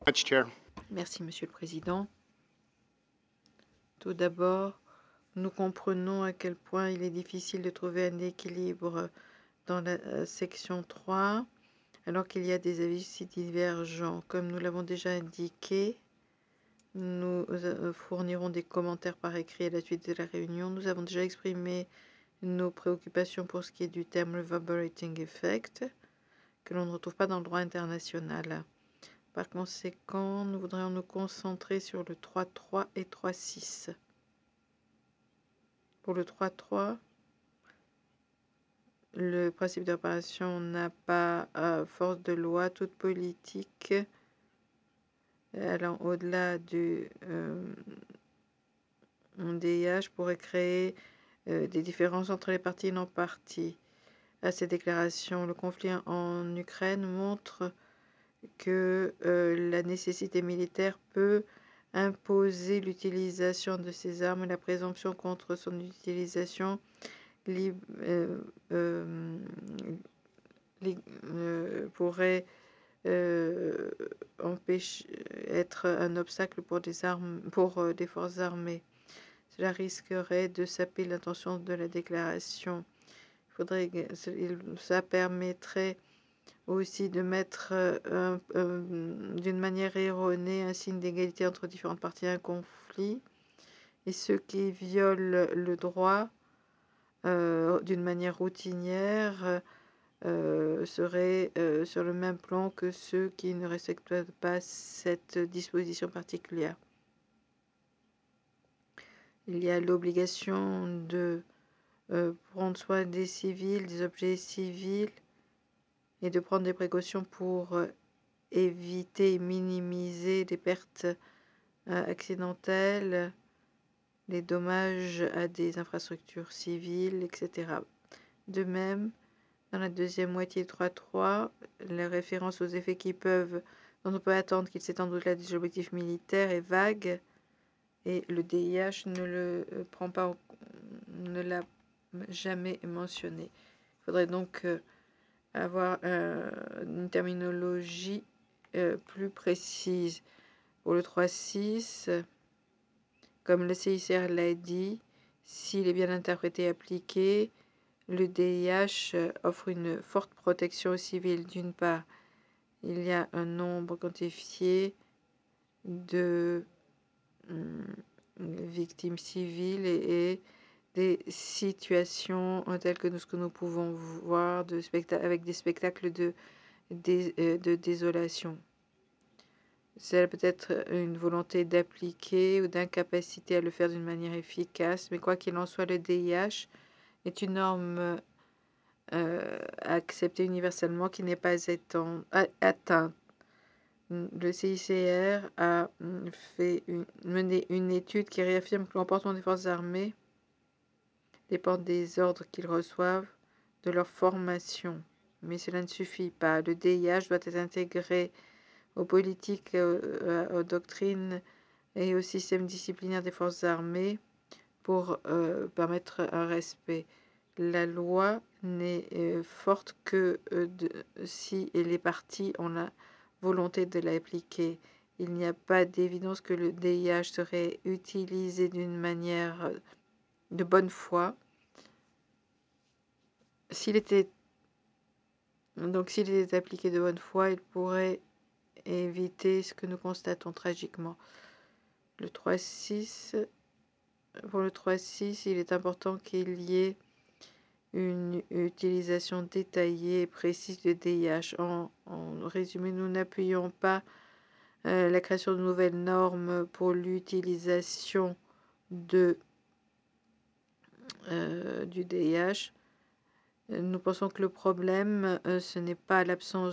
Much, Chair. Merci, Monsieur le Président. Tout d'abord, nous comprenons à quel point il est difficile de trouver un équilibre dans la section 3, alors qu'il y a des avis si divergents. Comme nous l'avons déjà indiqué, nous fournirons des commentaires par écrit à la suite de la réunion. Nous avons déjà exprimé nos préoccupations pour ce qui est du terme reverberating effect, que l'on ne retrouve pas dans le droit international. Par conséquent, nous voudrions nous concentrer sur le 3.3 et 3.6. Pour le 3.3, le principe d'opération n'a pas force de loi. Toute politique allant au-delà du DIH pourrait créer des différences entre les parties non parties. À ces déclarations, le conflit en Ukraine montre que la nécessité militaire peut imposer l'utilisation de ces armes et la présomption contre son utilisation pourrait être un obstacle pour des forces armées. Cela risquerait de saper l'intention de la déclaration. Ça permettrait aussi de mettre d'une manière erronée un signe d'égalité entre différentes parties à un conflit, et ceux qui violent le droit d'une manière routinière seraient sur le même plan que ceux qui ne respectent pas cette disposition particulière. Il y a l'obligation de prendre soin des civils, des objets civils, et de prendre des précautions pour éviter et minimiser les pertes accidentelles, les dommages à des infrastructures civiles, etc. De même, dans la deuxième moitié 3.3, la référence aux effets dont on peut attendre qu'ils s'étendent au-delà des objectifs militaires est vague, et le DIH ne l'a jamais mentionné. Il faudrait donc avoir une terminologie plus précise. Pour le 3.6, comme le CICR l'a dit, s'il est bien interprété et appliqué, le DIH offre une forte protection aux civils. D'une part, il y a un nombre quantifié de victimes civiles et des situations telles que ce que nous pouvons voir avec des spectacles de désolation. C'est peut-être une volonté d'appliquer ou d'incapacité à le faire d'une manière efficace, mais quoi qu'il en soit, le DIH est une norme acceptée universellement qui n'est pas atteinte. Le CICR a mené une étude qui réaffirme que le comportement des forces armées dépend des ordres qu'ils reçoivent, de leur formation. Mais cela ne suffit pas. Le DIH doit être intégré aux politiques, aux doctrines et au système disciplinaire des forces armées pour permettre un respect. La loi n'est forte que si les partis ont la volonté de l'appliquer. Il n'y a pas d'évidence que le DIH serait utilisé d'une manière de bonne foi. S'il était appliqué de bonne foi, il pourrait éviter ce que nous constatons tragiquement. Pour le 3.6, il est important qu'il y ait une utilisation détaillée et précise de DIH. En résumé, nous n'appuyons pas la création de nouvelles normes pour l'utilisation du DIH. Nous pensons que le problème, ce n'est pas l'absence